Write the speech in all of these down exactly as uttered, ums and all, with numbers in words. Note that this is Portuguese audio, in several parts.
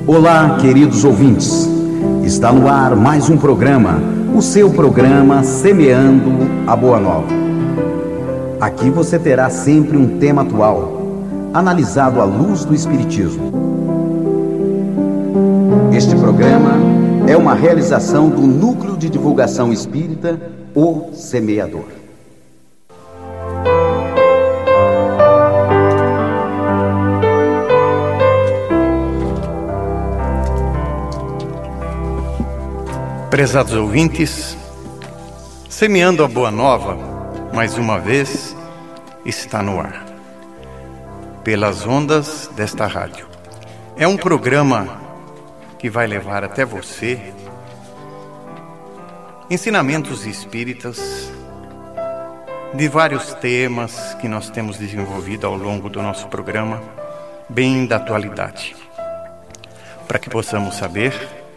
Olá, queridos ouvintes. Está no ar mais um programa, o seu programa Semeando a Boa Nova. Aqui você terá sempre um tema atual, analisado à luz do Espiritismo. Este programa é uma realização do Núcleo de Divulgação Espírita, O Semeador. Prezados ouvintes, Semeando a Boa Nova, mais uma vez, está no ar, pelas ondas desta rádio. É um programa que vai levar até você ensinamentos espíritas de vários temas que nós temos desenvolvido ao longo do nosso programa, bem da atualidade, para que possamos saber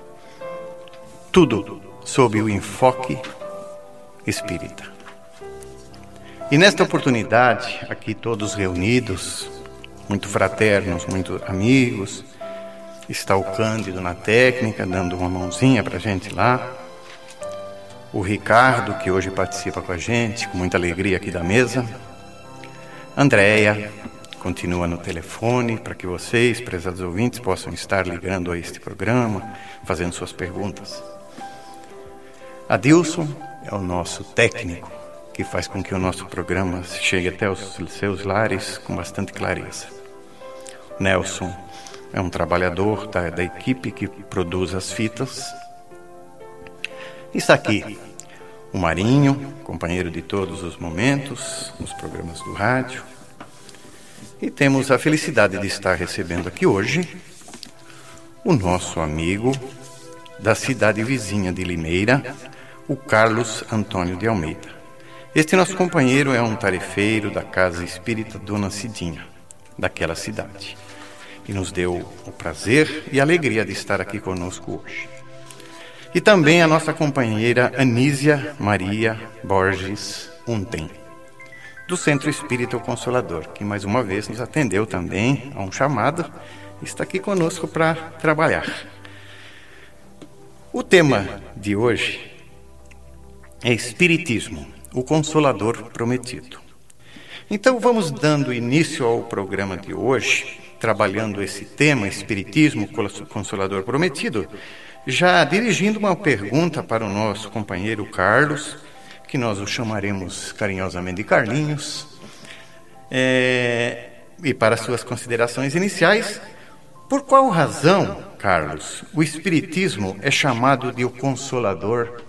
tudo sob o enfoque espírita. E nesta oportunidade, aqui todos reunidos, muito fraternos, muito amigos, está o Cândido na técnica, dando uma mãozinha para a gente lá, o Ricardo, que hoje participa com a gente, com muita alegria aqui da mesa, Andréia, continua no telefone, para que vocês, prezados ouvintes, possam estar ligando a este programa, fazendo suas perguntas. Adilson é o nosso técnico, que faz com que o nosso programa chegue até os seus lares com bastante clareza. Nelson é um trabalhador da, da equipe que produz as fitas. Está aqui o Marinho, companheiro de todos os momentos, nos programas do rádio. E temos a felicidade de estar recebendo aqui hoje o nosso amigo da cidade vizinha de Limeira, o Carlos Antônio de Almeida. Este nosso companheiro é um tarefeiro da Casa Espírita Dona Cidinha, daquela cidade, e nos deu o prazer e a alegria de estar aqui conosco hoje. E também a nossa companheira Anísia Maria Borges Untem, do Centro Espírita O Consolador, que mais uma vez nos atendeu também a um chamado e está aqui conosco para trabalhar. O tema de hoje é Espiritismo, o Consolador Prometido. Então vamos dando início ao programa de hoje, trabalhando esse tema, Espiritismo, o Consolador Prometido, já dirigindo uma pergunta para o nosso companheiro Carlos, que nós o chamaremos carinhosamente de Carlinhos, é, e para suas considerações iniciais. Por qual razão, Carlos, o Espiritismo é chamado de o Consolador